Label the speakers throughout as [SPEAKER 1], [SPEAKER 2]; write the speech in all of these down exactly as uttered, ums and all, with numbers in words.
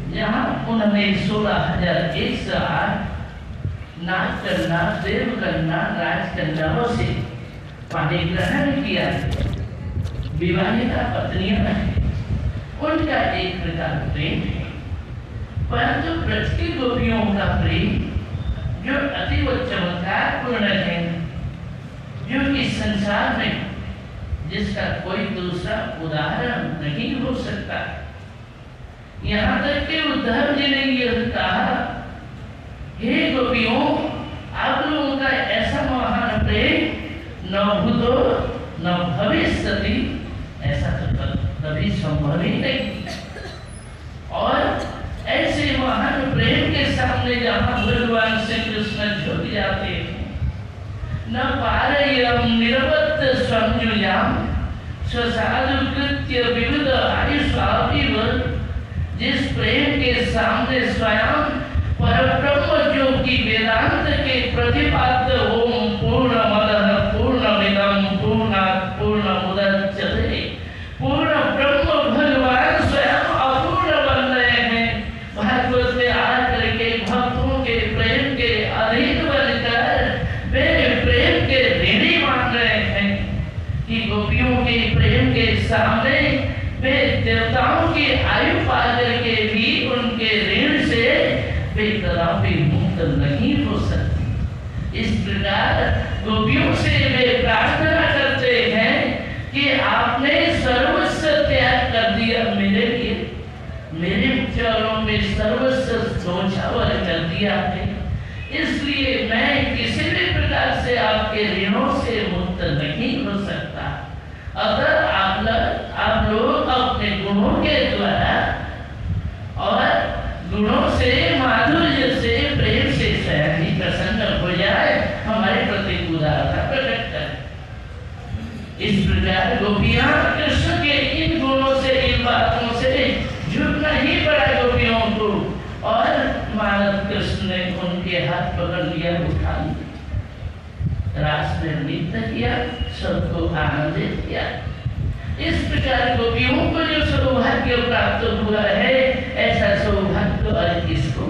[SPEAKER 1] जहाँ उन्होंने सोलह हजार एक सौ आठ नाच करना, देव करना, राज करना से पानी ग्रहण किया। विवाहिता पत्नियां हैं, उनका एक प्रकार प्रेम है, परंतु ब्रज की गोपियों का प्रेम जो अतीव चमत्कार पूर्ण है, जो इस संसार में जिसका कोई दूसरा उदाहरण नहीं हो सकता। यहाँ तक कि उद्धव जी ने यह कहा, हे गोपियों, आप लोगों का ऐसा महान प्रेम न भूतो न भविष्यति, ऐसा तो कभी संभव ही नहीं। और ऐसे महान प्रेम के सामने जहाँ भगवान श्री कृष्ण झुक जाते हैं, न पारयम निरवत संयुयाम स्वसाधु कृत्य विविध आयुष्वाभिव, जिस प्रेम के सामने स्वयं परब्रह्म जो कि वेदांत के प्रतिपाद्य ओम पूर्णमदः पूर्णमिदं पूर्णात् पूर्णमुदच्यते, पूर्ण ब्रह्म भगवान स्वयं अपूर्ण बन रहे हैं। भागवत में आकर के भक्तों के प्रेम के अधीन बनकर वे प्रेम के ऋणी मान रहे हैं कि गोपियों के प्रेम के सामने वे देवताओं की आयु पा करके भी उनके ऋण से वे कदापि मुक्त नहीं हो सकती। इस प्रकार गोपियों से वे प्रार्थना करते हैं कि आपने सर्वस्व त्याग कर दिया मेरे लिए, मेरे चरणों में सर्वस्व न्योछावर कर दिया है, इसलिए मैं किसी भी प्रकार से आपके ऋणों से मुक्त नहीं हो सकता। अगर आप लोग आप लोग अपने गुणों के द्वारा और गुणों से, माधुर्य से, प्रेम से स्वयं ही प्रसन्न हो जाए, हमारे प्रति उदारता प्रकट करें। इस प्रकार गोपियां कृष्ण के इन गुणों से, इन बातों से झुकना ही पड़ा गोपियों को, और मानव कृष्ण ने उनके हाथ पकड़ लिया, उठा लिया, रास में नृत्य किया, सबको आनंदित किया। इस प्रकार गोपियों को जो सौभाग्य प्राप्त हुआ है, ऐसा सौभाग्य और किसको?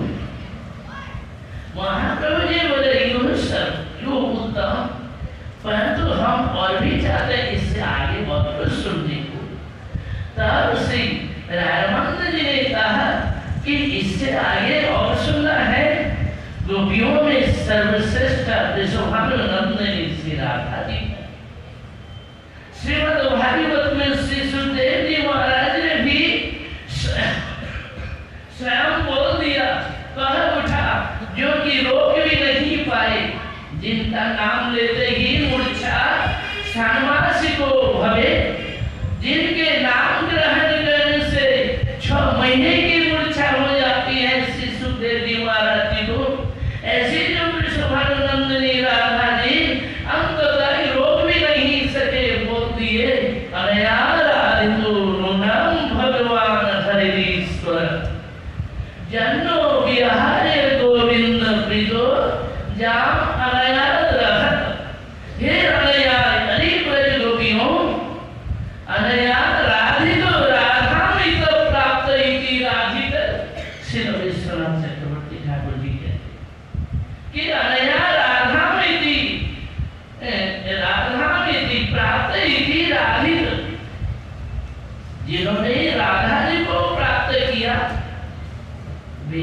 [SPEAKER 1] महाप्रभु जी बोले यो सब यो उत्तम, परंतु हम और भी चाहते हैं इससे आगे बहुत कुछ सुनने को। तब श्री रामानंद जी ने कहा कि इससे आगे और सुनना है। गोपियों में सर्वश्रेष्ठ वृषभानुनंदन श्री राधा जी, श्रीमद् भागवत में श्री सुखदेव जी महाराज ने भी स्वयं बोल दिया, कह उठा, जो कि रोक भी नहीं पाए, जिनका नाम लेते ही मूर्छा षाण्मासिको भवे, जिनके नाम ग्रहण करने से छह महीने की मूर्छा हो जाती है श्री सुखदेव जी महाराज जी को, ऐसे जो वृषभानुनंदनी राधा जी अंततः रोक भी नहीं सके, बोल दिए, अनया राधितो नूनम भगवान हरिश्वर, जन्नो विहारे गोविंद प्रीतो जाम अनया रहत। हे अनया अनेक बड़े गोपियों, अनया राधितो राधामित प्राप्त इति राधित, श्री विश्वनाथ चक्रवर्ती ठाकुर जी कहते कि अनया राधामिति राधामिति प्राप्त इति राधित, जिन्होंने राधा जी को प्राप्त किया वे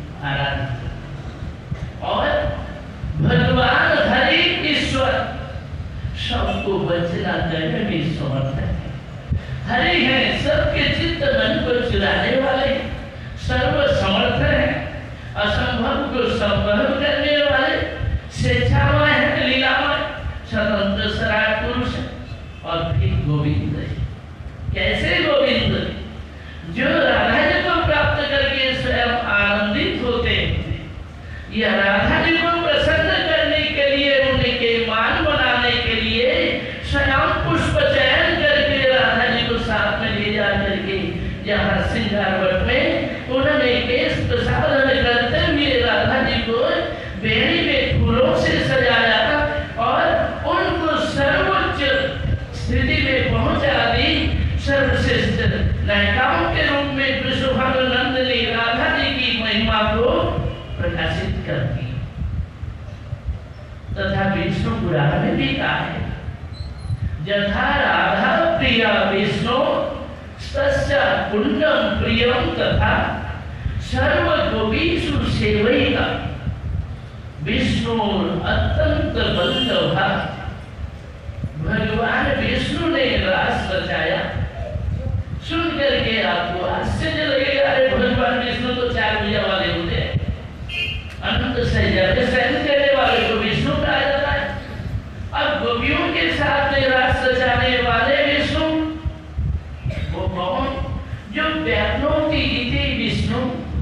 [SPEAKER 1] आराधित, और भगवान हरि ईश्वर सबको बचना करने में समर्थ है। हरि है सबके चित्त मन को चुराने वाले, सर्व समर्थ है, असंभव को संभव करने वाले, स्वेच्छामय है, लीलामय, स्वतंत्र सराय पुरुष है। और फिर गोविंद है। कैसे गोविंद? जो राधा जी को प्राप्त करके स्वयं आनंदित होते हैं। यह राधा जी को प्रसन्न करने के लिए, उनके मान बनाने के लिए स्वयं पुष्प चयन करके राधा जी को साथ में ले जा करके जहाँ सिंगारवट में उन्होंने केश प्रसादन करते हुए राधा जी को बेड़ी में फूलों से सजाया और उनको सर्वोच्च स्थिति में पहुंचा दी। सर्वश्रेष्ठ नायिकाओं के रूप में वृषभानुनंदनी राधा करती है। तथा विष्णु पुराण में भी कहा है, यथा राधा प्रिया विष्णु तस्य कुंडम प्रियम तथा सर्व गोपीषु सेवैका विष्णु अत्यंत बल्लभा। भगवान विष्णु ने रास रचाया। सुन करके आपको आश्चर्य लगेगा, अरे भगवान विष्णु तो चार भुजा वाले होते हैं, अनंत सैया पे शयन करने वाले को विष्णु कहा जाता है। अब गोपियों के साथ में रास रचाने वाले विष्णु वो कौन? जो व्यापनोति इति विष्णु,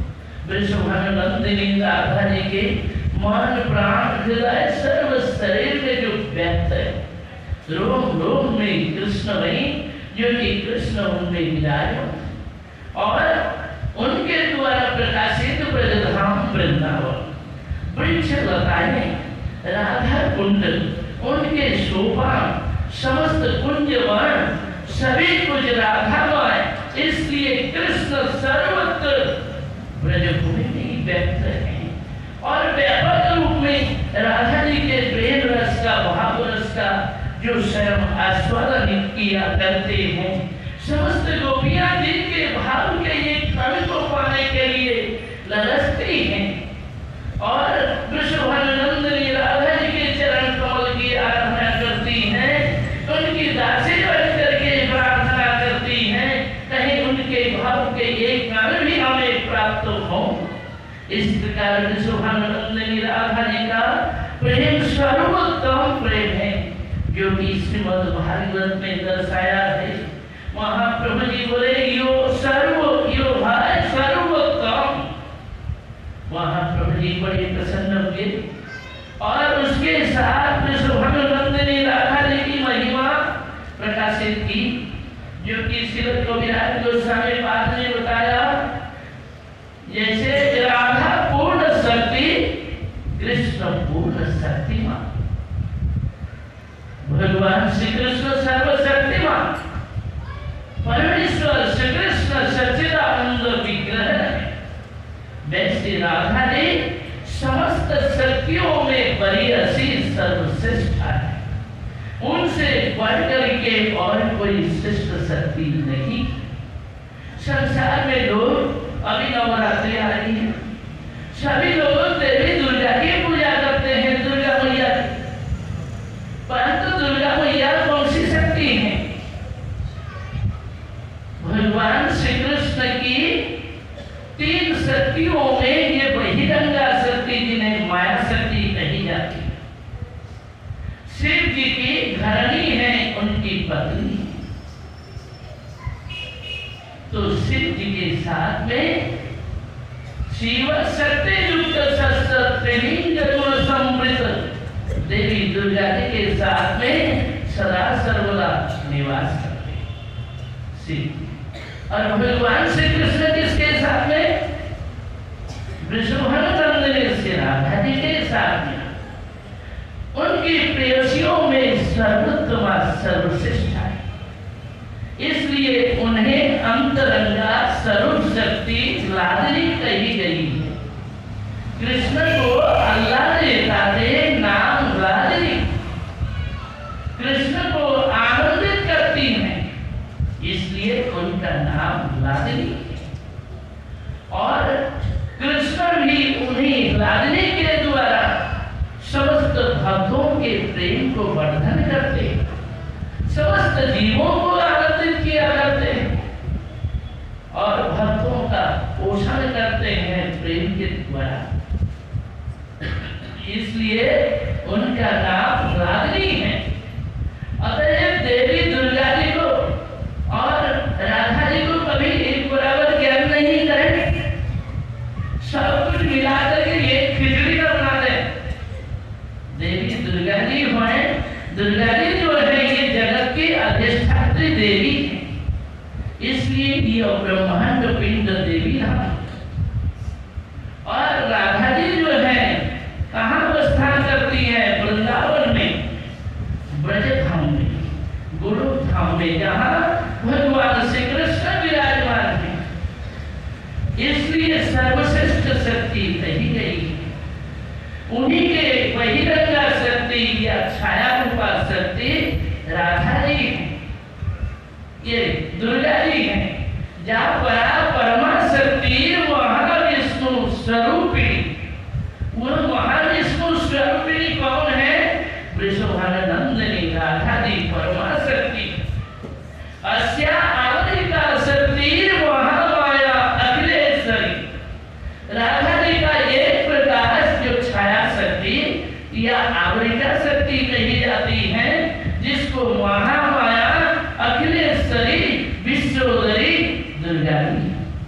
[SPEAKER 1] वृषभानंदिनी राधा जी के मन प्राण हृदय सर्व शरीर में जो व्यक्त है, रोम रोम में कृष्ण वही, जो कि कृष्ण उनमें विराजमान और उनके द्वारा प्रकाशित ब्रजधाम वृंदावन, वृक्ष लताएं, राधा कुंड, उनके सोपान, समस्त कुंजवन सभी कुछ राधामय। इसलिए कृष्ण सर्वत्र ब्रजभूमि में व्यक्त है और व्यापक रूप में राधा जी के प्रेम रस का, भाव रस का जो स्वयं आस्वादन किया करते हैं। समस्त गोपियां जिनके भाव के एक कण को पाने के लिए ललचती हैं और वृषभानंदिनी राधा जी के चरण कमल की आराधना करती हैं, उनकी दासी बन करके प्रार्थना करती हैं, कहीं उनके भाव के एक कण भी हमें प्राप्त हो। इस प्रकार वृषभानंदिनी राधा जी का प्रेम सर्वोत्तम प्रेम है, जो कि श्रीमद् भागवत में दर्शाया है। महाप्रभु जी बोले यो सर्व यो भाई सर्वोत्तम। महाप्रभु जी बड़े प्रसन्न हुए और उसके साथ वृषभानंदिनी राधा जी की महिमा प्रकाशित की, जो कि श्री कविराज गोस्वामी पाद ने बताया। जैसे राधा पूर्ण शक्ति, कृष्ण पूर्ण शक्तिमान। भगवान श्री कृष्ण सर्वशक्तिमान, परमेश्वर श्री कृष्ण सच्चिदानंद विग्रह है। वैसे राधा जी समस्त शक्तियों में बड़ी सर्वश्रेष्ठ है, उनसे बढ़कर के और कोई श्रेष्ठ शक्ति नहीं। संसार में लोग अभी नवरात्रि आ रही है, सभी लोग देवी दुर्गा की पूजा करते हैं, दुर्गा मैया की। परंतु दुर्गा मैया कौन सी शक्ति है? भगवान श्री कृष्ण की तीन शक्तियों में ये बहिरंगा शक्ति, जिन्हें माया शक्ति कही जाती है। शिव जी की घरणी है उनकी पत्नी, तो शिव जी के साथ में शिव शक्ति युक्त शस्त्र त्रिलिंग गुण समृत देवी दुर्गा जी के साथ में सदा सर्वदा निवास करते शिव। और भगवान श्री कृष्ण किसके साथ में? वृषभानंदिनी श्री राधा जी के साथ में। उनकी प्रेयसियों में सर्वोत्तम सर्वश्रेष्ठ है, इसलिए उन्हें अंतरंगा स्वरूप शक्ति लाडली कही गई है। कृष्ण को अल्लाह देता है नाम लाडली, कृष्ण को आनंदित करती है, इसलिए उनका नाम लाडली है। और कृष्ण भी उन्हीं लाडली के द्वारा समस्त भक्तों के प्रेम को वर्धन करते, समस्त जीवों को आनंदित किया करते हैं और भक्तों का पोषण करते हैं प्रेम के द्वारा। इसलिए उनका नाम रागिनी है। अतः देवी दुर्गा जी को और राधा जी को कभी एक बराबर ज्ञान नहीं करें, सब कुछ मिला करके एक खिचड़ी का बना दे। देवी दुर्गा जी हैं, दुर्गा जी जो है ये जगत की अधिष्ठात्री देवी है, इसलिए ये ब्रह्मांड पिंड देवी है। और राधा जी जो है कहाँ अवस्थान करती है? वृंदावन में, ब्रजधाम में, गुरुधाम में, जहाँ भगवान श्री कृष्ण विराजमान है, इसलिए सर्वश्रेष्ठ शक्ति कही गई। उन्हीं के बहिरंगा शक्ति या छाया रूपा शक्ति राधा जी है, ये दुर्गा जी है। जहाँ परा परमा शक्ति महाविष्णु स्वरूपिणी, वह महाविष्णु स्वरूपिणी कौन है? वृषभानंदिनी राधा जी परमा शक्ति। अस्या आवलिका शक्ति महामाया अखिलेश्वरी। राधा जी का एक प्रकाश जो छाया शक्ति या आवलिका शक्ति कही जाती है, जिसको महामाया अखिलेश्वरी विश्वोदरी दुर्गा जी।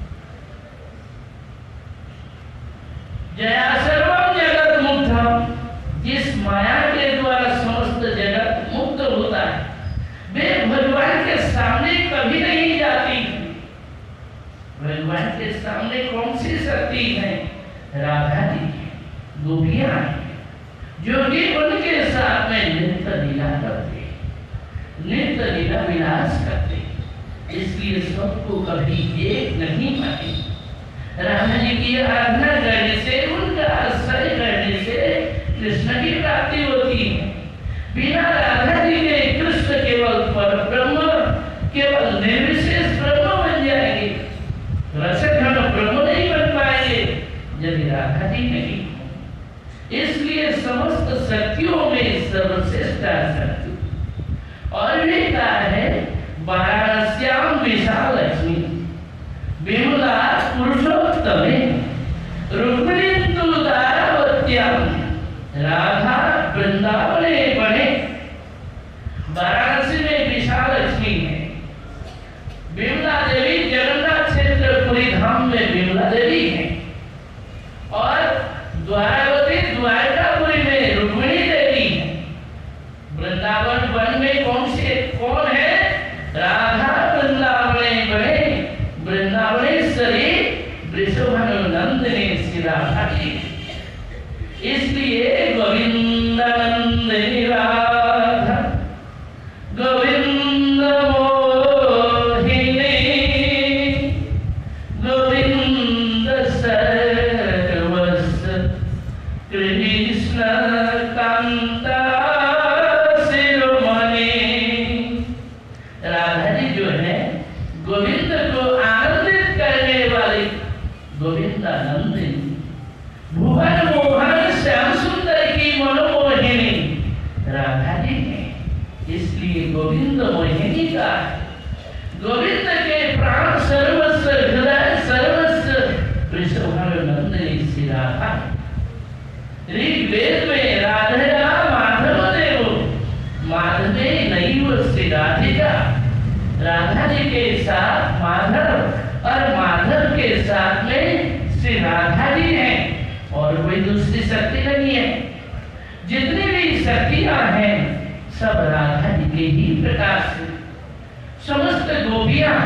[SPEAKER 1] जया सर्वम जगत मुग्धम, जिस माया के द्वारा समस्त जगत मुक्त होता है, वे भगवान के सामने कभी नहीं जाती। भगवान के सामने कौन सी शक्ति है? राधा जी है, गोपियां हैं, जो कि उनके साथ में नृत्य लीला करते, नृत्य लीला विलास करते, इसलिए सबको कभी एक नहीं पाते। राधा जी की आराधना करने से, उनका आश्रय करने से कृष्ण की प्राप्ति होती है। बिना राधा जी के कृष्ण केवल पर ब्रह्म, केवल निर्विशेष ब्रह्म बन जाएंगे, रसघन ब्रह्म नहीं बन पाएंगे यदि राधा जी नहीं। इसलिए समस्त शक्तियों में सर्वश्रेष्ठ शक्ति। और ये कहा है वाराणस्याम विशाल लक्ष्मी विमला पुरुषोत्तमे रुक्मिणी तु दारावत्याम राधा वृंदावने बने। वाराणसी में विशाल लक्ष्मी है, विमला देवी जगन्नाथ क्षेत्र पुरी धाम में विमला देवी है, और द्वारावती द्वारकापुरी में रुक्मिणी देवी है। वृंदावन वन में कौन से कौन है? राधा वृंदावने बने, वृंदावनेश्वरी वृषभानुनंदिनी श्री राधा जी। इसलिए गोविंद नंदिनी राधा, गोविंद मोहिनी, गोविंद सर्वस्व कृष्ण कांता शिरोमणि। राधा जी जो है गोविंद को आनंदित करने वाली गोविंदानंदिनी, भुवन मोहन श्याम सुंदर की मनोमोहिनी राधा जी है। इसलिए गोविंद मोहिनी का, गोविंद के प्राण सर्वस्व हृदय सर्वस्व वृषभानुनंदिनी श्री राधा। ऋग्वेद में राधा माधव देव माधवे नैव श्री राधिका। राधा जी के साथ माधव और माधव के साथ में श्री राधा जी हैं, और कोई दूसरी शक्ति नहीं है। जितनी भी शक्तियां हैं सब राधा जी के ही प्रकाश है। समस्त गोपियां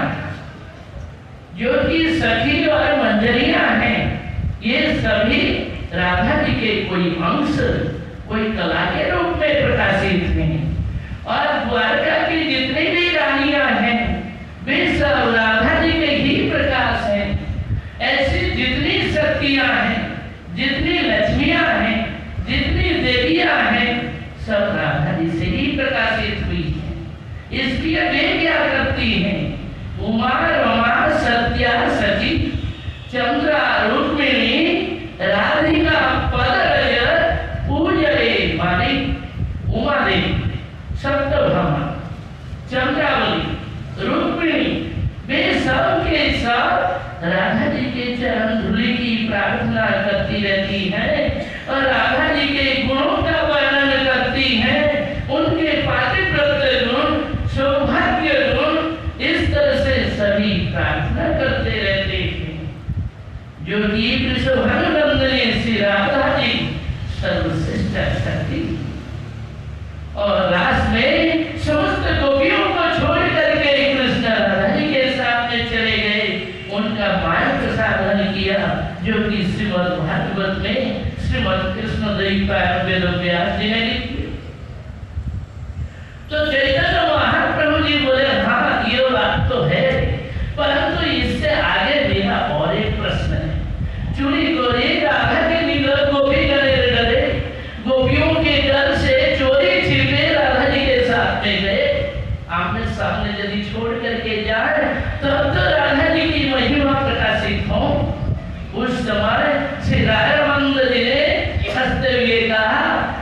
[SPEAKER 1] जो कि सखी और मंजरियां हैं, ये सभी राधा जी के कोई अंश, कोई कला के रूप में प्रकाशित हैं। और द्वारका की जितनी भी रानियां हैं वे सब राधा जी के ही प्रकाश हैं। ऐसी जितनी शक्तियां हैं, जितनी लक्ष्मियां हैं, जितनी देवियां हैं, सब राधा जी से ही प्रकाशित हुई है। इसलिए वे क्या करती हैं? उमा रमा सत्या सची चंद्रा रुक्मिणी राधिका पदरज पूजरे मानी। उमा देवी, सप्तभामा, चंद्रावली, रुक्मिणी, वे सब के सब राधा जी के चरण धूलि की प्रार्थना करती रहती हैं और राधा जी के गुणों का वर्णन करती हैं, उनके पातिव्रत्य गुण, सौभाग्य गुण, इस तरह से सभी प्रार्थना करते रहते हैं। जो कि वृषभानुनंदिनी श्री राधा जी सर्वश्रेष्ठ शक्ति। और लास्ट में समस्त गोपियों को छोड़ करके कृष्ण राधा जी के साथ में चले गए, उनका मार्ग साधन किया, जो कि श्रीमद् भागवत में श्रीमद् कृष्ण द्वैपायन वेद व्यास जी ने लिखी। तो चैतन्य महाप्रभु जी बोले, हाँ ये बात तो है, परंतु इससे आगे मेरा और एक प्रश्न है। चूड़ी गोरी राधा के नील गोपी गले गले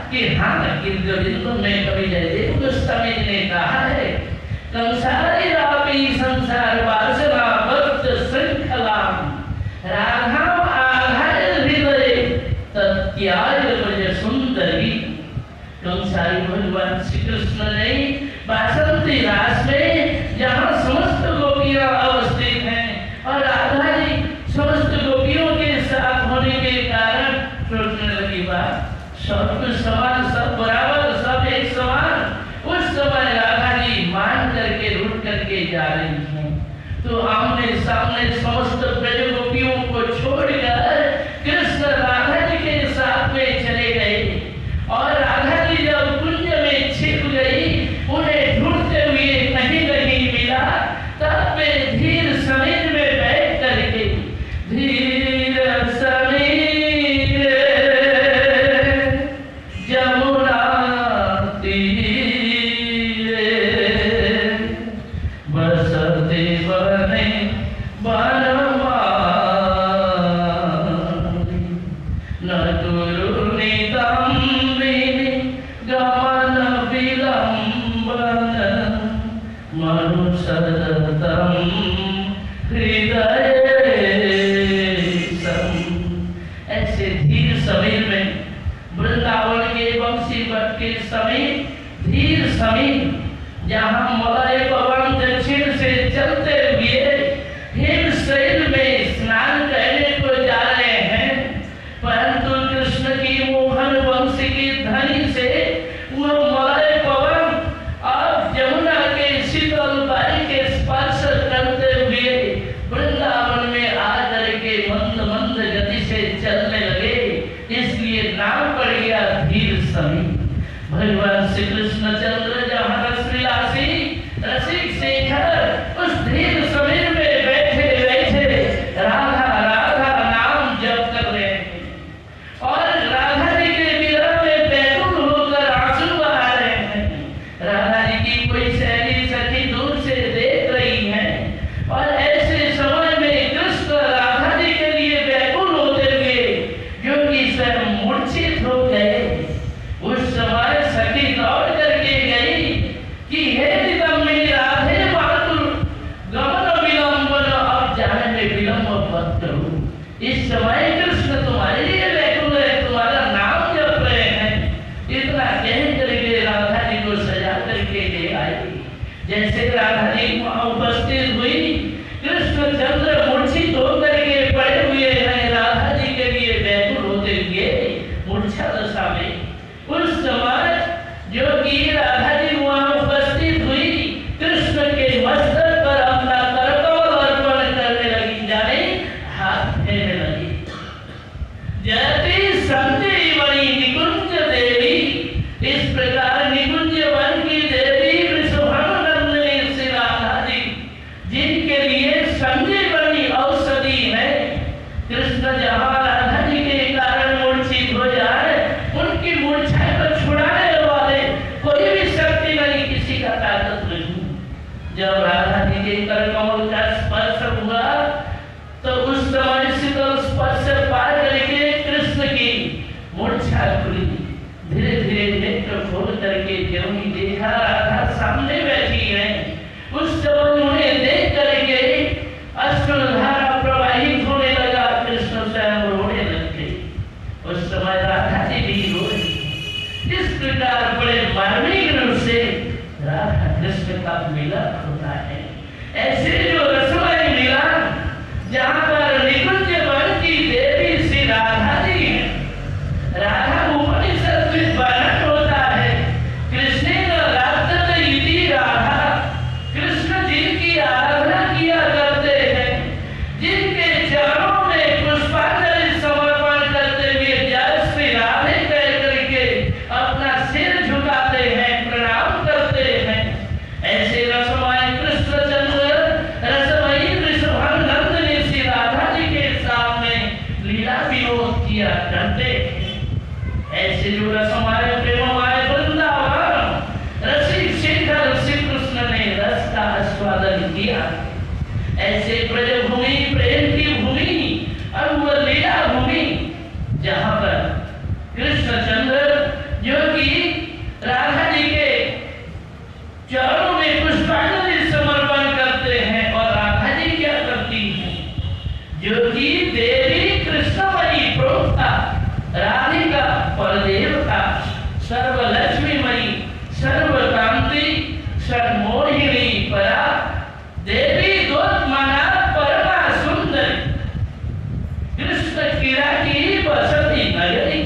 [SPEAKER 1] कि हाँ गोविंद में कवि जयदेव गोस्वामी ने कहा है कंसारी रापी संसार वासना भक्त श्रृंखला राधा आधार हृदय तत्याग ब्रज सुंदरी। कंसारी भगवान श्री कृष्ण ने बासंती रास में जहाँ समस्त गोपियां अवस्थित हैं और राधा जी समस्त गोपियों के साथ होने के कारण सोचने लगी बात सब समान सब बराबर सब एक समान। उस समय राधा जी मान करके रूठ करके जा रही हैं तो आमने सामने समस्त ब्रज गोपियों को छोड़कर कृष्ण राधा जी के साथ में चले गए और राधा जी जब कुंज में छिप गई उन्हें ढूंढते हुए कहीं नहीं मिला। तब वे धीर समीर में बैठ करके धीर समीर जमुना तीरे बसते बने बनवारी न तुरु नितंबिनी गमन विलंबन मनु सततम हृदय ऐसे धीर समीर में वृंदावन के बंसी बट के समीप धीर समीप जहाँ मलय पवन दक्षिण से चलते हुए हिमशैल में स्नान करने को जा रहे हैं परंतु कृष्ण की मोहन वंशी की ध्वनि से वह मलय पवन अब जमुना के शीतल बारी के स्पर्श करते हुए वृंदावन में आकर के मंद मंद गति से चलने लगे। इसलिए नाम पड़ गया धीर समीर। भगवान श्री कृष्ण चंद्र जहाँ रसविलासी रसिक शेखर उस धीर समीर में बैठे बैठे राधा राधा नाम जप कर रहे हैं और राधा जी के विरह में व्याकुल होकर आंसू बहा रहे हैं। राधा जी की कोई सहेली सखी दूर से देख रही है और ऐसे समय में कृष्ण राधा जी के लिए व्याकुल होते हुए जो कि स्वयं मूर्छित हो गए। उस समय सखी दौड़ करके गई कि हे नितंबिनी राधे मातुल गमन विलंबन अब जाने में विलंब मत करो। इस समय कृष्ण तुम्हारे लिए व्याकुल है तुम्हारा नाम जप रहे हैं। इतना कह करके राधा जी को सजा करके ले आई। जैसे राधा जी वहाँ उपस्थित हुई कृष्ण चंद्र मूर्छित होकर के पड़े हुए हैं राधा जी के लिए व्याकुल होते हुए मूर्छा दशा में। उस समय जो कि राधा जी वहाँ उपस्थित हुई कृष्ण के मस्तक पर अपना करकमल अर्पण करने लगी जाने हाथ फेरने लगी। जयति संजीवनी निकुंज देवी इस प्रकार निकुंज वन की देवी वृषभानुनंदिनी श्री राधा जी जिनके लिए संजीवनी औषधि है। कृष्ण जहाँ राधा जी के कारण मूर्छित हो जाए उनकी मूर्छा को छुड़ाने वाले कोई भी शक्ति नहीं किसी का ताकत नहीं। जब राधा जी के करकमल का स्पर्श हुआ तो उस समय शीतल स्पर्श पा करके कृष्ण की मूर्छा खुली। धीरे धीरे नेत्र खोल करके जब ही देखा राधा सामने बैठी है उस समय उन्हें देख करके अश्रुधारा प्रवाहित होने लगा। कृष्ण स्वयं रोने लगे। उस समय राधा जी भी रोई। इस प्रकार बड़े मार्मिक रूप से राधा कृष्ण का मिलन होता है। ऐसे जो रसमय मिलन जहाँ पर निकुंज वन की देवी श्री राधा जी है। राधा उपनिषद में वर्णन होता है कृष्ण राधा इति राधा कृष्ण जिनकी आराधना किया करते हैं जिनके चरणों में पुष्पांजलि समर्पण करते हुए जय श्री राधे कह करके अपना सिर झुकाते हैं प्रणाम करते हैं। ऐसे रसमय कृष्ण चंद्र रसमयी वृषभानुनंदिनी श्री राधा जी के सामने लीला विनोद किया करते हैं। ऐसे जो रसमय प्रेममय वृंदावन रसिक शेखर श्री कृष्ण ने रस का आस्वादन किया। ऐसे ब्रज भूमि प्रेम की भूमि और वह लीला भूमि जहाँ पर कृष्ण चंद्र जो देवकी राधा जी के चरणों में पुष्पांजलि समर्पण करते हैं और राधा जी क्या करती हैं, जो कि देवी कृष्णमयी प्रोक्ता राधिका परदेवता सर्वलक्ष्मीमयी सर्वकांति सर्वमोहिनी परा देवी गोत्मना परमा सुंदर कृष्ण कीड़ा की बसती नगरी,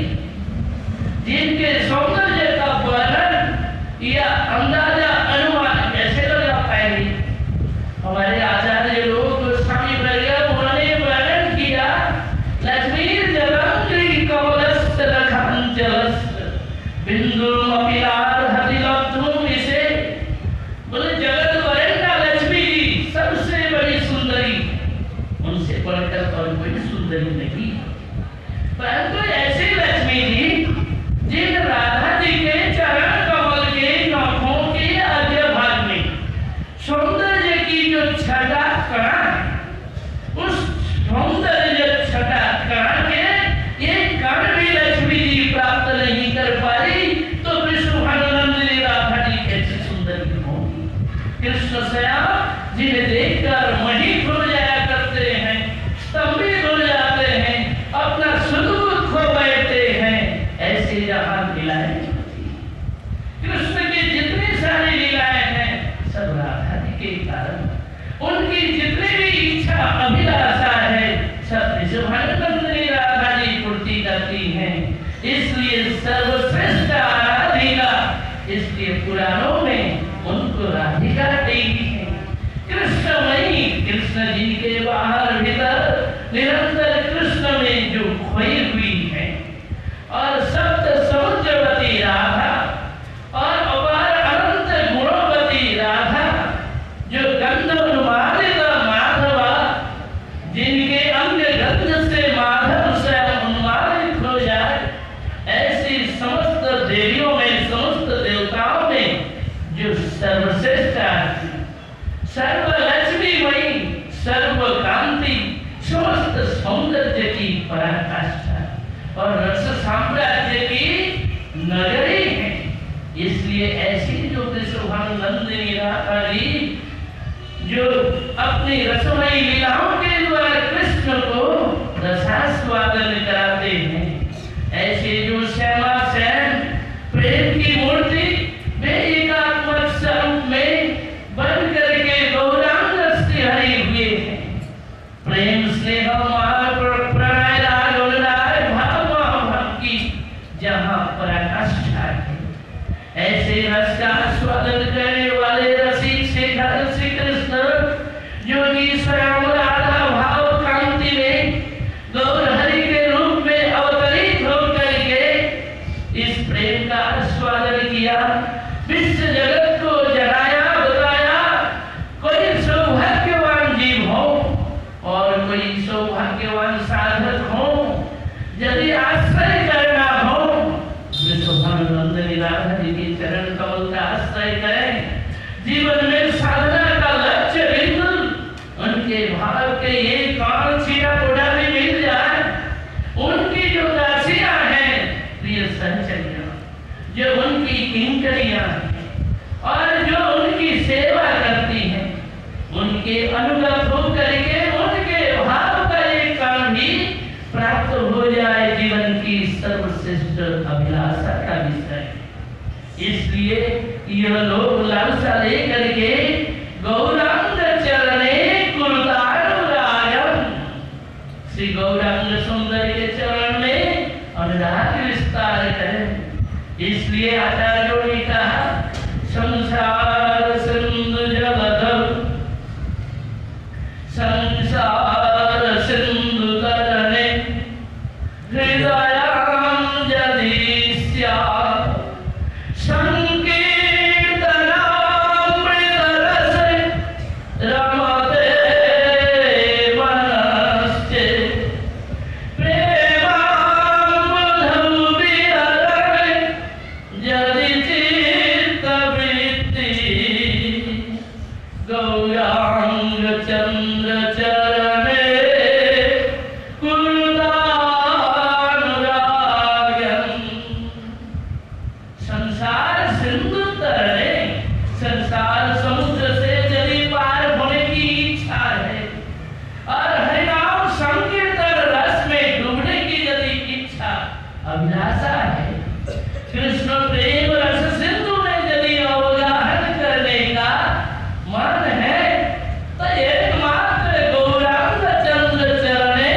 [SPEAKER 1] जिनके सौंदर्य का वर्णन या अंदाजा अनुमान कैसे लगा पाएंगे। हमारे आचार्य लोग गोस्वामी उन्होंने वर्णन किया, लक्ष्मी जलंकृ कमलस्थ रखांचलस्थ बिंदुमपि लार्हति लब्धुम इसे, बोले जगत वरेण्या लक्ष्मी जी सबसे बड़ी सुंदरी, उनसे बढ़कर और कोई सुंदरी नहीं। परंतु ऐसी लक्ष्मी जी जिन राधा जी के चरण कमल के नखों के आगे भाग में सौंदर्य की जो छटा कणा है, उस सौंदर्य छटा कणा के एक कण भी लक्ष्मी जी प्राप्त नहीं कर पाई, तो विष्णुभानुनंदिनी राधा जी कैसी सुंदरी होंगी। कृष्ण श्याम जिन्हें देखकर मोहित हो जाया करते हैं, स्तंभित हो जाते हैं, अपना सद्बुद्ध खो बैठते हैं, ऐसे जहां लीलाएं कृष्ण की जितनी सारी लीलाएं हैं सब राधा जी के कारण, उनकी जितनी भी इच्छा अभिलाषा है सब विष्णुभानुनंदिनी राधा जी पूर्ति करती हैं। इसलिए सर्वश्रेष्ठ आराधिका, इसलिए पुराणों में उनको राधिका देवी है। कृष्णमयी, कृष्ण जी के बाहर भीतर निरंतर कृष्ण में जो खोई हुई है, और सप्त समुद्रवती राधा और अपार अनंत गुणवती राधा, जो गंधर्वमादित माधवा, जिनके अंग गंध से माधव स्वयं उन्मादित हो जाए, ऐसी समस्त देवियों में समस्त देवताओं में जो सर्वश्रेष्ठ सर्वलक्ष्मीमयी सर्वकांति समस्त सौंदर्य की पराकाष्ठा और रस साम्राज्य की नगरी है। इसलिए ऐसी जो विष्णुभानुनंदिनी राधा जी जो अपनी रसमयी लीलाओं के द्वारा कृष्ण को रसास्वादन कराते हैं, ऐसे जो श्यामा श्याम प्रेम की मूर्ति वे एकात्मक स्वरूप में बन करके गौरांग से हरे हुए हैं। प्रेम स्नेह प्रणय राग अनुराग भाव भक्ति जहाँ पराकाष्ठा है, ऐसे रस का आस्वादन करने वाले रसिक शेखर श्री कृष्ण जो कि स्वयं राधा भाव कांति में गौर हरि के रूप में अवतरित होकर के इस प्रेम का आस्वादन किया, विश्व जगत को जगाया बताया। कोई सौभाग्यवान जीव हो और कोई सौभाग्यवान साधक हो, यदि आश्रय करना हो विष्णुभानुनंदिनी राधा जी के चरण कमल का आश्रय करें, जीवन में साधना का लक्ष्य बिंदु उनके भाव के ये कांचिया बुढ़ा भी मिल जाए, उनकी जो दासियां हैं प्रिय सहचर्या, जो उनकी किंकरियां और जो उनकी सेवा करती हैं, उनके अनुगत होकर के उनके भाव का एक काम भी प्राप्त हो जाए, जीवन की सर्वश्रेष्ठ अभिलाषा का विषय। इसलिए यह लोग लालसा लेकर के गौरांग चरणे कुरुतानुरागम, श्री गौरांग सुंदर के चरण में अनुराग विस्तार करें। इसलिए आचार्यों ने कहा संसार सिंधु जलधर संसार सिंधु तरणे हृदयांजलि स्यात् संकीर्तनामृत रस रमते मनस्ते प्रेमाम्बुधौ विहरन् यदि चित्तवृत्तिः कृष्ण प्रेम रस सिंधु में यदि अवगाहन करने का मन है तो एकमात्र गौरांग चंद्र चरणे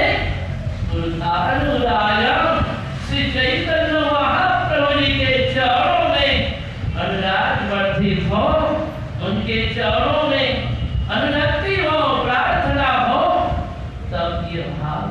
[SPEAKER 1] अनुरागम श्री चैतन्य महाप्रभु जी के चरणों में अनुराग वर्धित हो, उनके चरणों में अनुरक्ति हो, प्रार्थना हो, तब ये भाव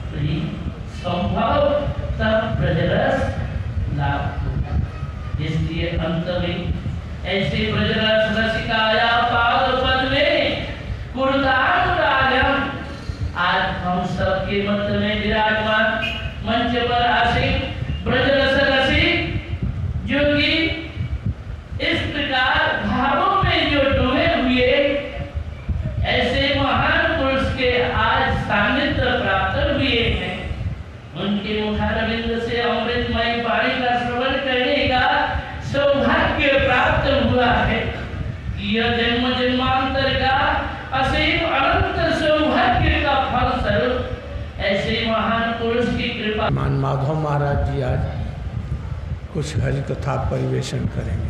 [SPEAKER 1] संभव, तब ब्रजरस लाभ होगा। इसलिए अंत में ऐसे ब्रजरस रसिकाया पाद पद में कुरुतानुरागम आज हम सबके मध्य में विराजमान मंच पर आसीन ब्रजरस रसिक जो कि इस प्रकार भावों में जो डूबे हुए ऐसे महान पुरुष के आज सान्निध्य प्राप्त हुए हैं, उनके मुखारविंद से अमृतमय पानी का श्रवण करने का सौभाग्य प्राप्त हुआ है। यह जन्म जन्मांतर का असीम अनंत सौभाग्य का फल स्वरूप ऐसे महान पुरुष की कृपा।
[SPEAKER 2] मान माधव महाराज जी आज कुछ हरि कथा परिवेशन करेंगे।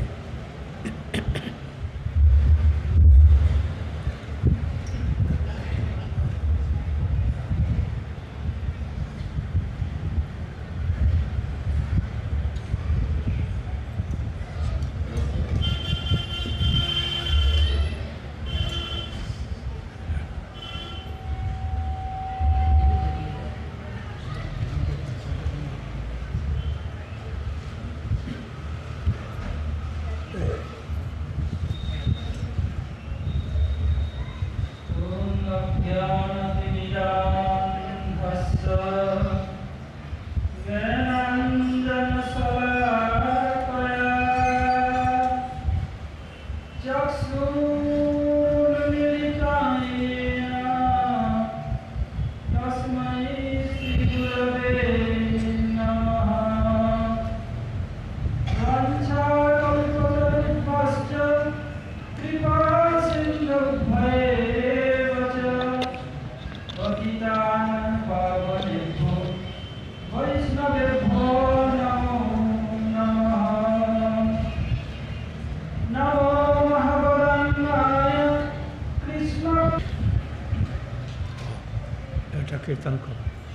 [SPEAKER 2] कीर्तन को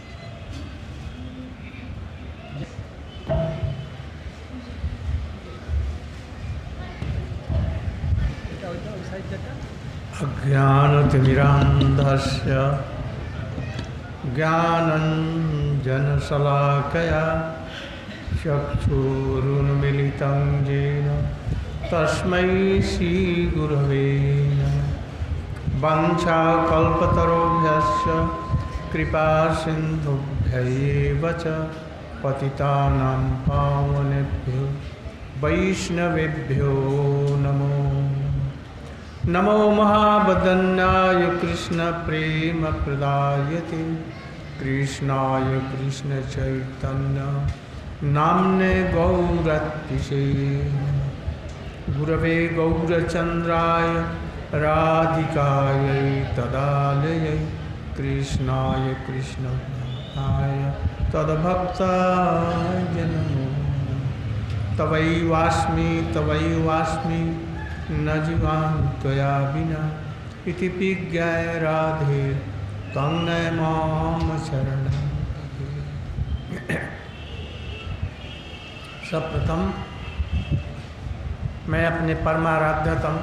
[SPEAKER 2] अज्ञानतिमिरान्धस्य ज्ञानञ्जनशलाकया चक्षुरुन्मीलितं येन तस्मै श्रीगुरवे नमः। वाञ्छाकल्पतरुभ्यश्च कृपा सिन्धुभ्यैव च पतितानां पावनेभ्यो वैष्णवेभ्यो नमो नमो महावदन्याय कृष्ण प्रेम प्रदायते कृष्णाय कृष्ण चैतन्य नाम्ने गौरतिशे गुरवे गौरचन्द्राय राधिकायै तदालयै कृष्णाय कृष्णाय तद्भक्ताय नमो तवैवास्मि तवैवास्मि न जीवामि त्वया विना इति विज्ञाय राधे तन्नय माम शरणं। सर्वप्रथम मैं अपने परमाराध्यतम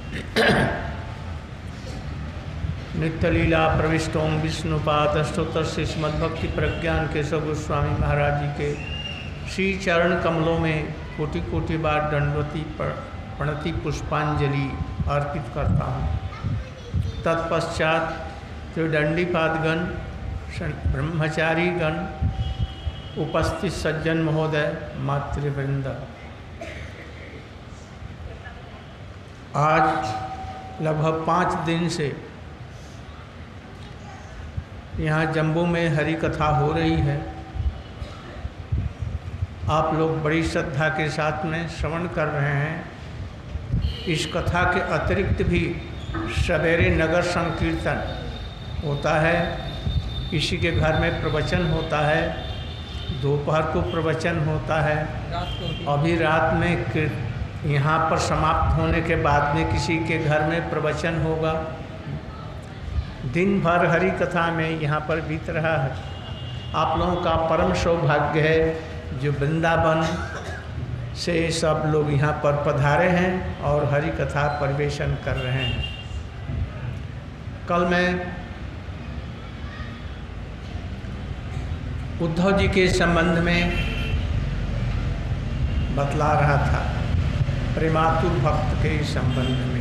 [SPEAKER 2] नित्यलीला प्रविष्टों विष्णुपाद अष्टोत्तर से श्रीमद्भक्ति प्रज्ञान केशव गोस्वामी महाराज जी के श्री चरण कमलों में कोटि कोटि बार दंडवती प्रणति पुष्पांजलि अर्पित करता हूँ। तत्पश्चात जो दंडीपादगण ब्रह्मचारी गण उपस्थित सज्जन महोदय मातृवृंद, आज लगभग पाँच दिन से यहाँ जम्मू में हरि कथा हो रही है। आप लोग बड़ी श्रद्धा के साथ में श्रवण कर रहे हैं। इस कथा के अतिरिक्त भी सवेरे नगर संकीर्तन होता है, किसी के घर में प्रवचन होता है, दोपहर को प्रवचन होता है,
[SPEAKER 3] रात को भी।
[SPEAKER 2] अभी रात में यहाँ पर समाप्त होने के बाद में किसी के घर में प्रवचन होगा। दिन भर हरि कथा में यहाँ पर बीत रहा है। आप लोगों का परम सौभाग्य है जो वृंदावन से सब लोग यहाँ पर पधारे हैं और हरि कथा परिवेशन कर रहे हैं। कल मैं उद्धव जी के संबंध में बतला रहा था, प्रेमातुर भक्त के संबंध में,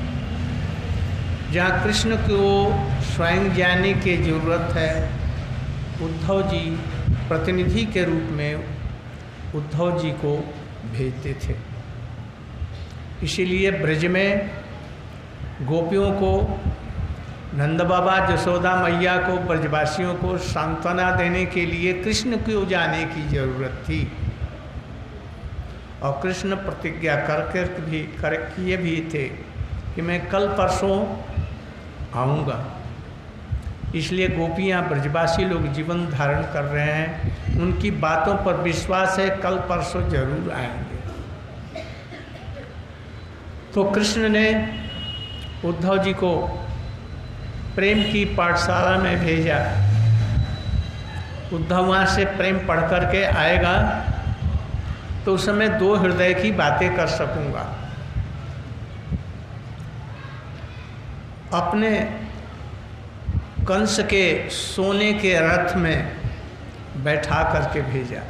[SPEAKER 2] जहाँ कृष्ण को स्वयं जाने की जरूरत है। उद्धव जी प्रतिनिधि के रूप में उद्धव जी को भेजते थे। इसीलिए ब्रज में गोपियों को, नंद बाबा यशोदा मैया को, ब्रजवासियों को सांत्वना देने के लिए कृष्ण को जाने की जरूरत थी। और कृष्ण प्रतिज्ञा करके भी कर किए भी थे कि मैं कल परसों आऊँगा। इसलिए गोपियाँ, ब्रजवासी लोग जीवन धारण कर रहे हैं, उनकी बातों पर विश्वास है कल परसों जरूर आएंगे। तो कृष्ण ने उद्धव जी को प्रेम की पाठशाला में भेजा। उद्धव वहाँ से प्रेम पढ़ करके आएगा तो उस समय दो हृदय की बातें कर सकूँगा। अपने कंस के सोने के रथ में बैठा करके भेजा।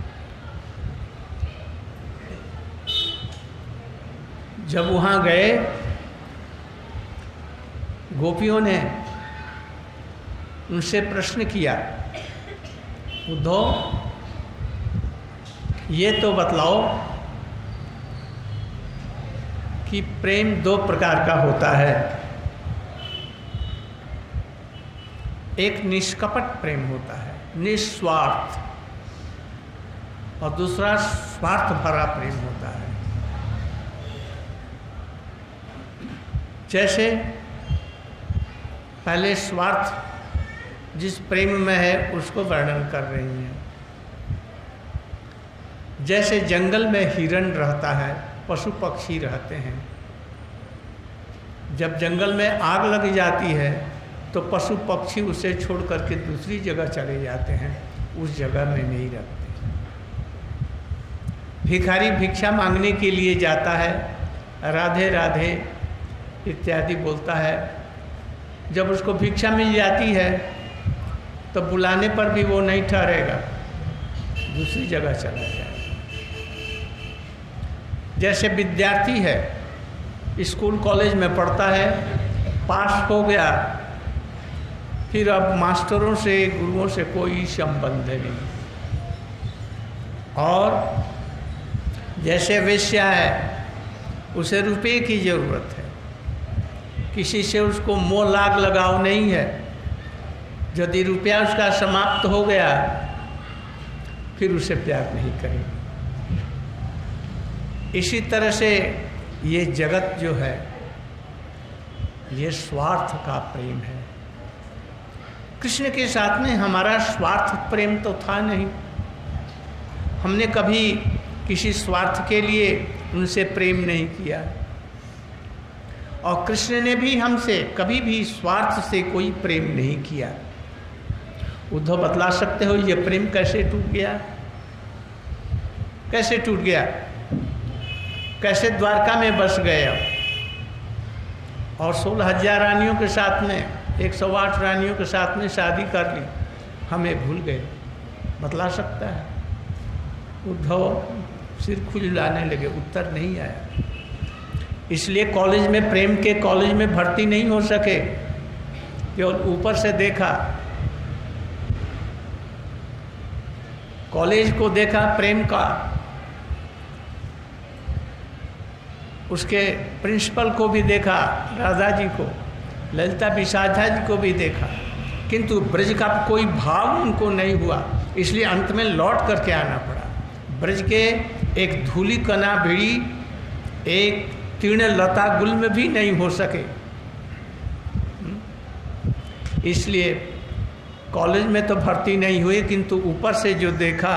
[SPEAKER 2] जब वहाँ गए, गोपियों ने उनसे प्रश्न किया, उद्धव ये तो बतलाओ कि प्रेम दो प्रकार का होता है, एक निष्कपट प्रेम होता है, निस्वार्थ, और दूसरा स्वार्थ भरा प्रेम होता है। जैसे पहले स्वार्थ जिस प्रेम में है उसको वर्णन कर रही हैं। जैसे जंगल में हिरण रहता है, पशु पक्षी रहते हैं, जब जंगल में आग लग जाती है तो पशु पक्षी उसे छोड़ करके दूसरी जगह चले जाते हैं, उस जगह में नहीं रखते। भिखारी भिक्षा मांगने के लिए जाता है, राधे राधे इत्यादि बोलता है, जब उसको भिक्षा मिल जाती है तो बुलाने पर भी वो नहीं ठहरेगा, दूसरी जगह चला जाएगा। जैसे विद्यार्थी है, स्कूल कॉलेज में पढ़ता है, पास हो गया, फिर अब मास्टरों से, गुरुओं से कोई संबंध नहीं। और जैसे वेश्या है, उसे रुपये की ज़रूरत है, किसी से उसको मोह लाग लगाव नहीं है। यदि रुपया उसका समाप्त हो गया फिर उसे प्यार नहीं करेगी। इसी तरह से ये जगत जो है ये स्वार्थ का प्रेम है। कृष्ण के साथ में हमारा स्वार्थ प्रेम तो था नहीं, हमने कभी किसी स्वार्थ के लिए उनसे प्रेम नहीं किया, और कृष्ण ने भी हमसे कभी भी स्वार्थ से कोई प्रेम नहीं किया। उद्धव बतला सकते हो ये प्रेम कैसे टूट गया? कैसे टूट गया? कैसे द्वारका में बस गए और सोलह हजार रानियों के साथ में, एक सौ आठ रानियों के साथ में शादी कर ली, हमें भूल गए? बतला सकता है? उद्धव सिर खुजलाने लगे, उत्तर नहीं आया। इसलिए कॉलेज में, प्रेम के कॉलेज में भर्ती नहीं हो सके, केवल ऊपर से देखा, कॉलेज को देखा प्रेम का, उसके प्रिंसिपल को भी देखा, राधा जी को, ललिता विशाखा जी को भी देखा, किंतु ब्रज का कोई भाव उनको नहीं हुआ। इसलिए अंत में लौट करके आना पड़ा। ब्रज के एक धूली कना भिड़ी, एक तीर्ण लता गुल में भी नहीं हो सके। इसलिए कॉलेज में तो भर्ती नहीं हुए, किंतु ऊपर से जो देखा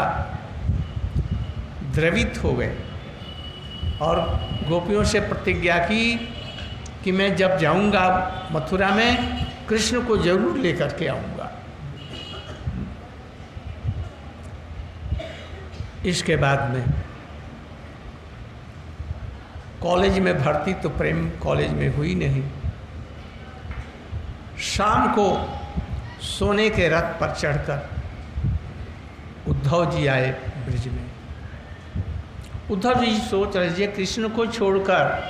[SPEAKER 2] द्रवित हो गए और गोपियों से प्रतिज्ञा की कि मैं जब जाऊंगा मथुरा में कृष्ण को जरूर लेकर के आऊंगा। इसके बाद में कॉलेज में भर्ती तो प्रेम कॉलेज में हुई नहीं। शाम को सोने के रथ पर चढ़कर उद्धव जी आए ब्रिज में। उद्धव जी सोच रहे थे कृष्ण को छोड़कर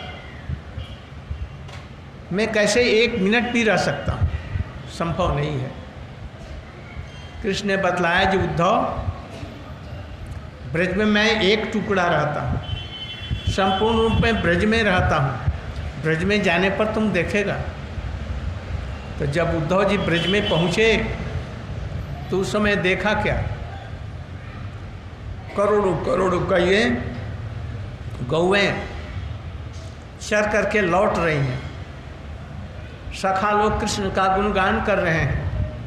[SPEAKER 2] मैं कैसे एक मिनट भी रह सकता हूँ, संभव नहीं है। कृष्ण ने बतलाया जी उद्धव, ब्रज में मैं एक टुकड़ा रहता हूँ, संपूर्ण रूप में ब्रज में रहता हूँ, ब्रज में जाने पर तुम देखेगा। तो जब उद्धव जी ब्रज में पहुँचे तो उस समय देखा क्या, करोड़ों करोड़ों कई गौएं चर करके लौट रही हैं। सखा लोग कृष्ण का गुणगान कर रहे हैं,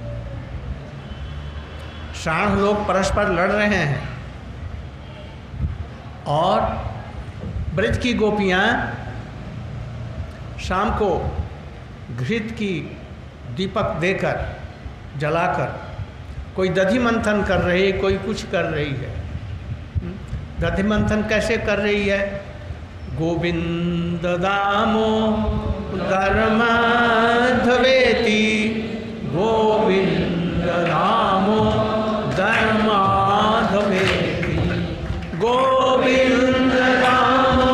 [SPEAKER 2] साढ़ लोग परस्पर लड़ रहे हैं और ब्रज की गोपियां शाम को घृत की दीपक देकर जलाकर कोई दधि मंथन कर रही, कोई कुछ कर रही है। दधि मंथन कैसे कर रही है? गोविंद दामो धर्माधवेति, गोविंद दामो धर्माधवेति, गोविंद दामो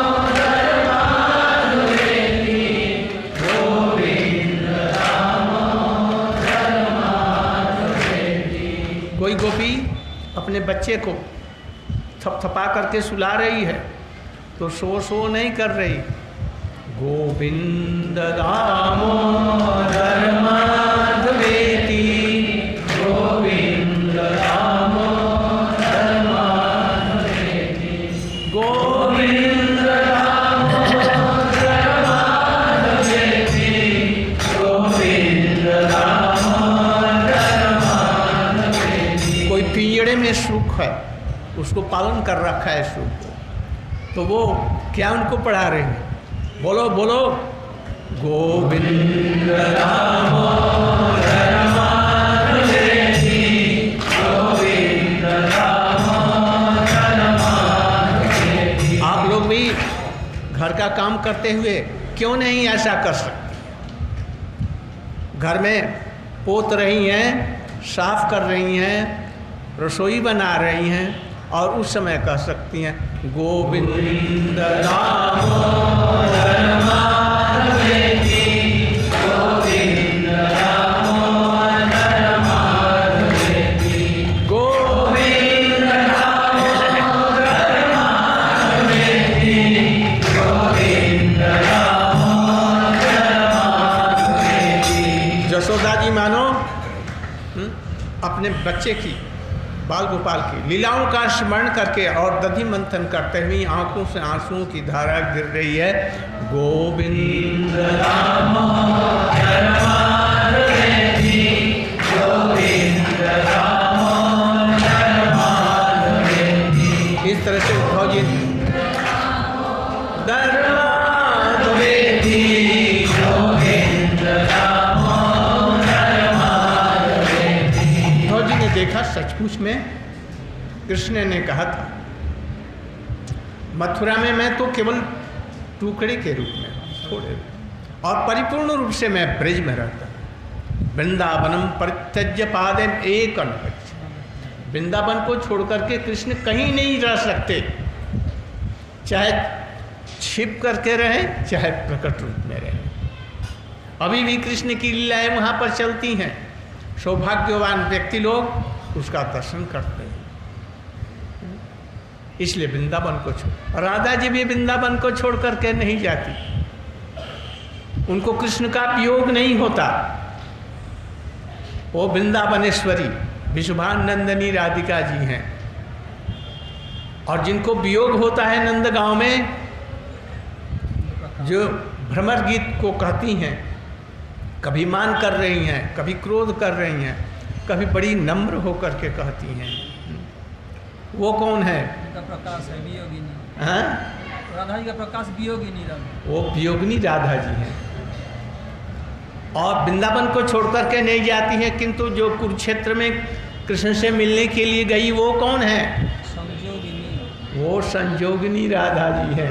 [SPEAKER 2] धर्माधवेति, गोविंद दामो धर्माधवेति। कोई गोपी अपने बच्चे को थपथपा करके सुला रही है तो सो सो नहीं कर रही। गोविंद दामोदर माधवेति, गोविंद दामोदर माधवेति, गोविंद दामोदर माधवेति, गोविंद दामोदर माधवेति। कोई पिंजड़े में सुख है, उसको पालन कर रखा है सुख को, तो वो क्या उनको पढ़ा रहे हैं? बोलो बोलो, गोविंद दामोदर माधवेति, गोविंद दामोदर माधवेति। आप लोग भी घर का काम करते हुए क्यों नहीं ऐसा कर सकते? घर में पोत रही हैं, साफ कर रही हैं, रसोई बना रही हैं और उस समय कह सकती हैं गोविंद दामोदर माधवेति, गोविंद दामोदर माधवेति, गोविंद दामोदर माधवेति, गोविंद दामोदर माधवेति। जसोदा जी मानो हुँ? अपने बच्चे की, बाल गोपाल की लीलाओं का स्मरण करके और दधि मंथन करते हुए आंखों से आंसुओं की धारा गिर रही है। गोविंद दामोदर माधवेति, गोविंद दामोदर माधवेति। इस तरह से उद्धव जी माधवेति, गोविंद दामोदर माधवेति। उद्धव जी ने देखा सचमुच में कृष्ण ने कहा था मथुरा में मैं तो केवल टुकड़े के रूप में थोड़े, और परिपूर्ण रूप से मैं ब्रज में रहता। वृंदावनम परित्यज्य पादे एक अनपक्ष, वृंदावन को छोड़ करके कृष्ण कहीं नहीं रह सकते, चाहे छिप करके रहे चाहे प्रकट रूप में रहे। अभी भी कृष्ण की लीलाएं वहाँ पर चलती हैं। सौभाग्यवान व्यक्ति लोग उसका दर्शन करते हैं। इसलिए वृंदावन को छोड़, राधा जी भी वृंदावन को छोड़ करके नहीं जाती, उनको कृष्ण का वियोग नहीं होता। वो वृंदावनेश्वरी विश्वानंदनी राधिका जी हैं, और जिनको वियोग होता है नंदगांव में, जो भ्रमर गीत को कहती हैं, कभी मान कर रही हैं, कभी क्रोध कर रही हैं, कभी बड़ी नम्र होकर के कहती हैं। वो कौन है?
[SPEAKER 3] उनका प्रकाश है वियोगिनी।
[SPEAKER 2] हाँ,
[SPEAKER 3] राधा जी का प्रकाश वियोगिनी राधा।
[SPEAKER 2] वो वियोगिनी राधा जी हैं और वृंदावन को छोड़ करके नहीं जाती हैं, किंतु जो कुरुक्षेत्र में कृष्ण से मिलने के लिए गई वो कौन है?
[SPEAKER 3] संयोगिनी।
[SPEAKER 2] वो संयोगिनी राधा जी हैं,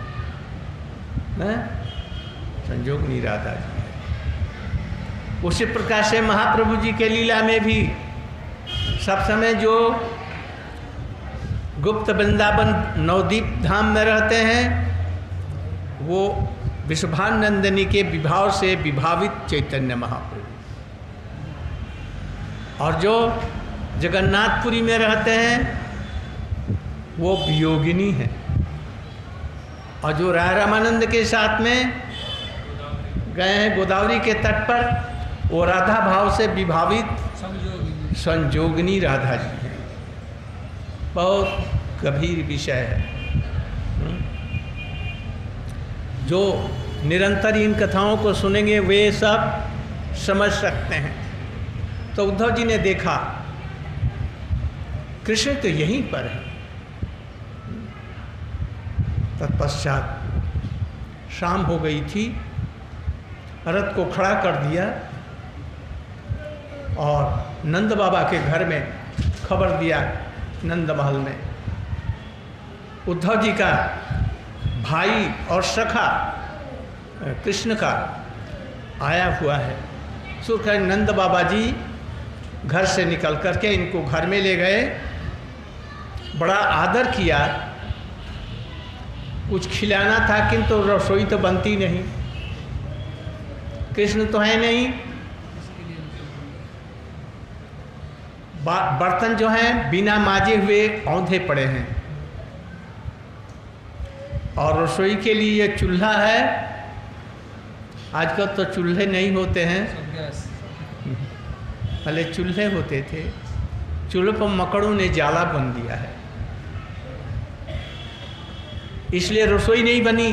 [SPEAKER 2] हैं? संयोगिनी राधा जी हैं। उसी प्रकार से महाप्रभु जी के लीला में भी सब समय जो गुप्त वृंदावन नवदीप धाम में रहते हैं वो विश्वानंदिनी के विभाव से विभावित चैतन्य महाप्रभु, और जो जगन्नाथपुरी में रहते हैं वो वियोगिनी है, और जो राय रामानंद के साथ में गए हैं गोदावरी के तट पर वो राधा भाव से विभावित
[SPEAKER 3] संयोगिनी
[SPEAKER 2] संयोगिनी राधा जी हैं। बहुत गंभीर विषय है। जो निरंतर इन कथाओं को सुनेंगे वे सब समझ सकते हैं। तो उद्धव जी ने देखा कृष्ण तो यहीं पर है। तत्पश्चात शाम हो गई थी, रथ को खड़ा कर दिया और नंद बाबा के घर में खबर दिया। नंद महल में उद्धव जी का भाई और सखा कृष्ण का आया हुआ है। सो कह नंद बाबा जी घर से निकल करके इनको घर में ले गए, बड़ा आदर किया। कुछ खिलाना था किंतु रसोई तो बनती नहीं, कृष्ण तो है नहीं। बर्तन जो हैं बिना माजे हुए औंधे पड़े हैं, और रसोई के लिए ये चूल्हा है। आजकल तो चूल्हे नहीं होते हैं, पहले चूल्हे होते थे। चूल्हे पर मकड़ों ने जाला बन दिया है, इसलिए रसोई नहीं बनी।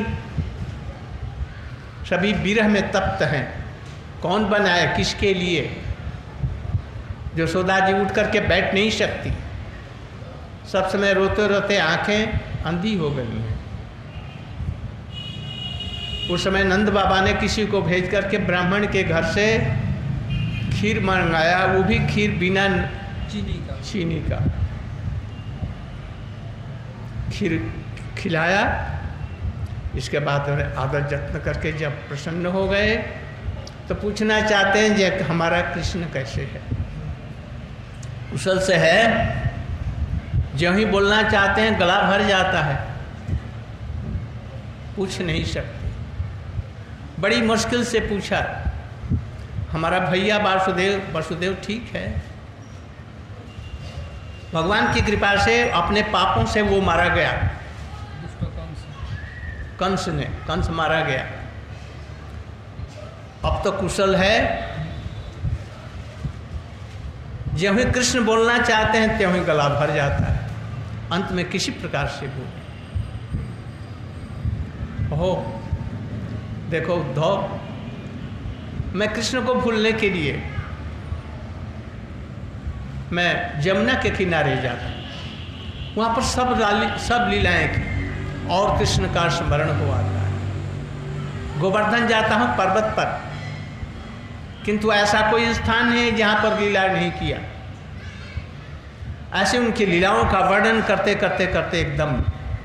[SPEAKER 2] सभी विरह में तप्त हैं। कौन बनाए, किसके लिए? यशोदा जी उठ करके बैठ नहीं सकती, सब समय रोते रोते आंखें अंधी हो गई हैं। उस समय नंद बाबा ने किसी को भेज करके ब्राह्मण के घर से खीर मंगाया, वो भी खीर बिना
[SPEAKER 3] चीनी का
[SPEAKER 2] चीनी का खीर खिलाया। इसके बाद आदर जत्न करके जब प्रसन्न हो गए तो पूछना चाहते हैं जे हमारा कृष्ण कैसे है। कुशल से है, जो ही बोलना चाहते हैं गला भर जाता है, पूछ नहीं सकते। बड़ी मुश्किल से पूछा, हमारा भैया वासुदेव वासुदेव ठीक है। भगवान की कृपा से अपने पापों से वो मारा गया, कंस ने कंस मारा गया। अब तो कुशल है, जब ही कृष्ण बोलना चाहते हैं त्यों ही गला भर जाता है। अंत में किसी प्रकार से बोले। ओहो देखो उद्धव, मैं कृष्ण को भूलने के लिए मैं जमुना के किनारे जाता हूँ, वहाँ पर सब सब लीलाएं की और कृष्ण का स्मरण हो आता है। गोवर्धन जाता हूँ पर्वत पर, किंतु ऐसा कोई स्थान है जहाँ पर लीला नहीं किया। ऐसे उनकी लीलाओं का वर्णन करते करते करते एकदम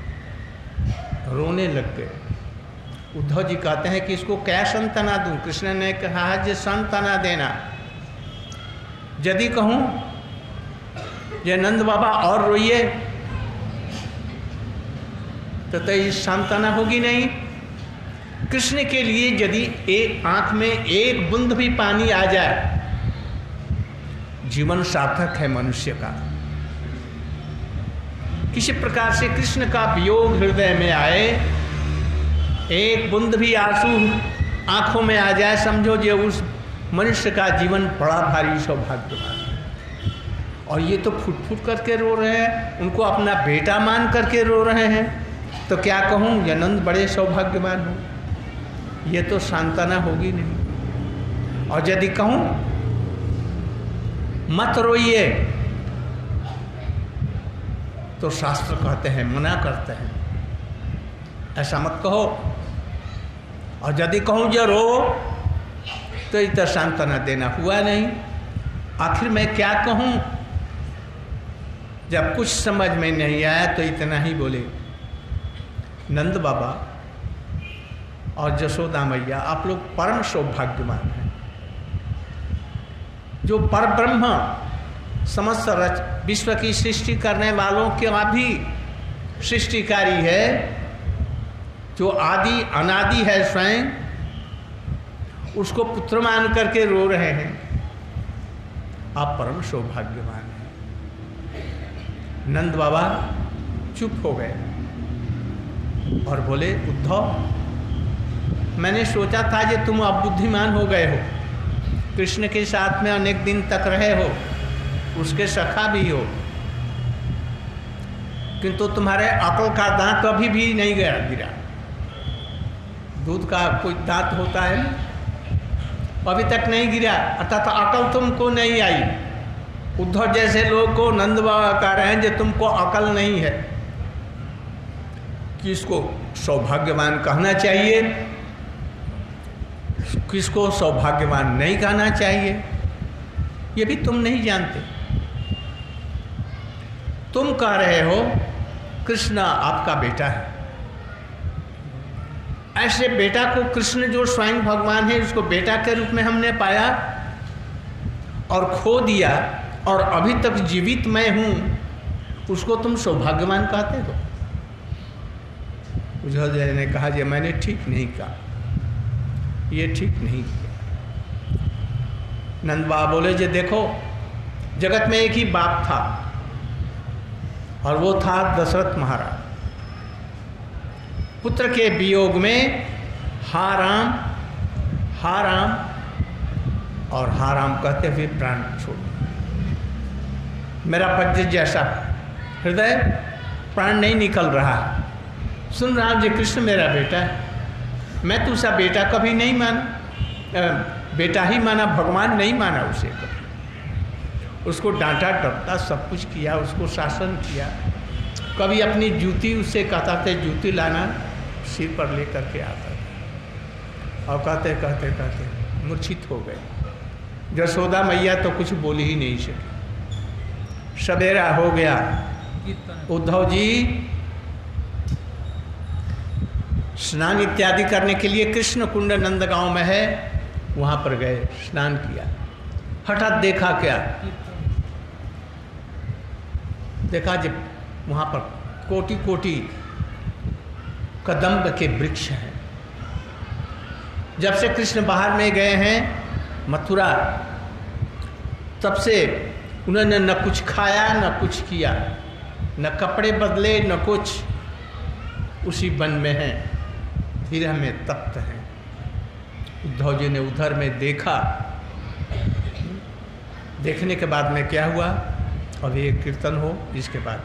[SPEAKER 2] रोने लग गए। उद्धव जी कहते हैं कि इसको क्या संतना दूं? कृष्ण ने कहा है जे संतना देना। यदि कहूँ ये नंद बाबा और रोइए तो तो ये सांत्वना होगी नहीं। कृष्ण के लिए यदि एक आंख में एक बूंद भी पानी आ जाए, जीवन सार्थक है मनुष्य का। किसी प्रकार से कृष्ण का वियोग हृदय में आए, एक बूंद भी आंसू आंखों में आ जाए, समझो जो उस मनुष्य का जीवन बड़ा भारी सौभाग्यवान है। और ये तो फुट फुट करके रो रहे हैं, उनको अपना बेटा मान करके रो रहे हैं। तो क्या कहूँ ये नंद बड़े सौभाग्यवान हो, ये तो सांत्वना होगी नहीं। और यदि कहूँ मत रोइए, तो शास्त्र कहते हैं, मना करते हैं, ऐसा मत कहो। और यदि कहूँ जो रो, तो इतना सांत्वना देना हुआ नहीं। आखिर मैं क्या कहूँ? जब कुछ समझ में नहीं आया तो इतना ही बोले, नंद बाबा और जशोदा मैया, आप लोग परम सौभाग्यवान हैं। जो परब्रह्म समस्त रच विश्व की सृष्टि करने वालों के भी सृष्टिकारी है, जो आदि अनादि है स्वयं, उसको पुत्र मान करके रो रहे हैं। आप परम सौभाग्यवान हैं। नंद बाबा चुप हो गए और बोले, उद्धव, मैंने सोचा था कि तुम अब बुद्धिमान हो गए हो, कृष्ण के साथ में अनेक दिन तक रहे हो, उसके सखा भी हो, किंतु तुम्हारे अकल का दांत अभी भी नहीं गया गिरा। दूध का कोई दांत होता है, अभी तक नहीं गिरा, अर्थात तो अकल तुमको नहीं आई। उद्धव जैसे लोग को नंद बाबा कह रहे हैं कि तुमको अकल नहीं है। किसको सौभाग्यवान कहना चाहिए, किसको सौभाग्यवान नहीं कहना चाहिए, ये भी तुम नहीं जानते। तुम कह रहे हो कृष्ण आपका बेटा है। ऐसे बेटा को, कृष्ण जो स्वयं भगवान है, उसको बेटा के रूप में हमने पाया और खो दिया, और अभी तक जीवित मैं हूं, उसको तुम सौभाग्यवान कहते हो? उद्धव जी ने कहा, जी मैंने ठीक नहीं कहा, ये ठीक नहीं किया। नंद बाबा बोले, जी देखो, जगत में एक ही बाप था और वो था दशरथ महाराज। पुत्र के वियोग में हा राम हा राम और हा राम कहते हुए प्राण छोड़। मेरा वज्र जैसा हृदय, प्राण नहीं निकल रहा। सुन राम जी, कृष्ण मेरा बेटा है, मैं तो उसका बेटा कभी नहीं माना, बेटा ही माना, भगवान नहीं माना उसे कभी। उसको डांटा डपटा सब कुछ किया, उसको शासन किया। कभी अपनी जूती उससे कहता थे, जूती लाना, सिर पर ले करके आता था, और कहते कहते कहते मूर्छित हो गए। जशोदा मैया तो कुछ बोल ही नहीं सकी। सवेरा हो गया, उद्धव जी स्नान इत्यादि करने के लिए कृष्ण कुंड नंदगांव में है, वहाँ पर गए, स्नान किया। हठात देखा क्या, देखा जब वहाँ पर कोटि कोटि कदम्ब के वृक्ष हैं। जब से कृष्ण बाहर में गए हैं मथुरा, तब से उन्होंने न कुछ खाया न कुछ किया, न कपड़े बदले न कुछ, उसी वन में हैं, विरह में तप्त हैं। उद्धव जी ने उधर में देखा। देखने के बाद में क्या हुआ, अब ये कीर्तन हो, इसके बाद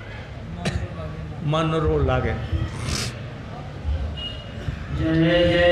[SPEAKER 2] मन रो लागे।
[SPEAKER 1] जय जय